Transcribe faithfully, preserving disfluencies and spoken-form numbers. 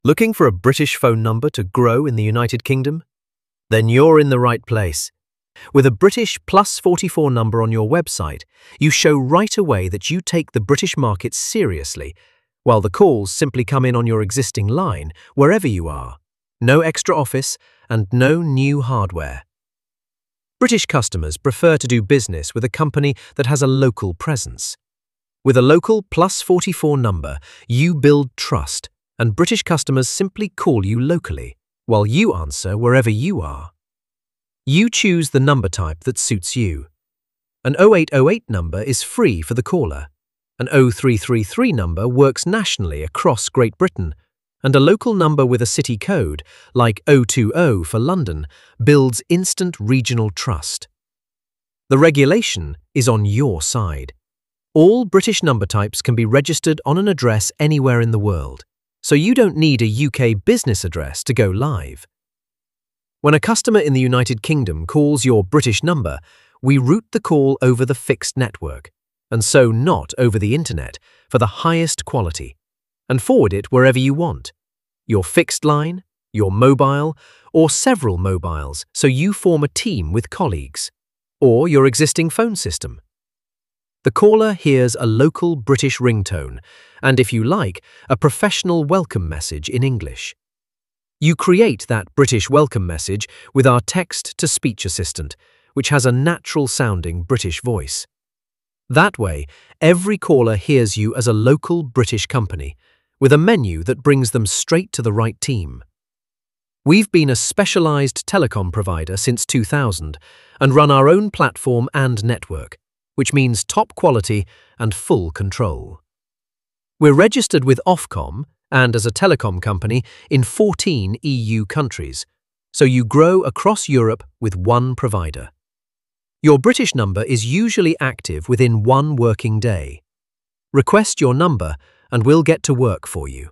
Looking for a British phone number to grow in the United Kingdom? Then you're in the right place. With a British plus forty-four number on your website, you show right away that you take the British market seriously, while the calls simply come in on your existing line, wherever you are. No extra office and no new hardware. British customers prefer to do business with a company that has a local presence. With a local plus forty-four number, you build trust, and British customers simply call you locally, while you answer wherever you are. You choose the number type that suits you. An oh eight oh eight number is free for the caller. An oh three three three number works nationally across Great Britain, and a local number with a city code, like oh two oh for London, builds instant regional trust. The regulation is on your side. All British number types can be registered on an address anywhere in the world, so you don't need a U K business address to go live. When a customer in the United Kingdom calls your British number, we route the call over the fixed network, and so not over the internet, for the highest quality, and forward it wherever you want. Your fixed line, your mobile, or several mobiles, so you form a team with colleagues, or your existing phone system. The caller hears a local British ringtone, and if you like, a professional welcome message in English. You create that British welcome message with our text-to-speech assistant, which has a natural-sounding British voice. That way, every caller hears you as a local British company, with a menu that brings them straight to the right team. We've been a specialised telecom provider since two thousand and run our own platform and network, which means top quality and full control. We're registered with Ofcom and as a telecom company in fourteen E U countries, so you grow across Europe with one provider. Your British number is usually active within one working day. Request your number and we'll get to work for you.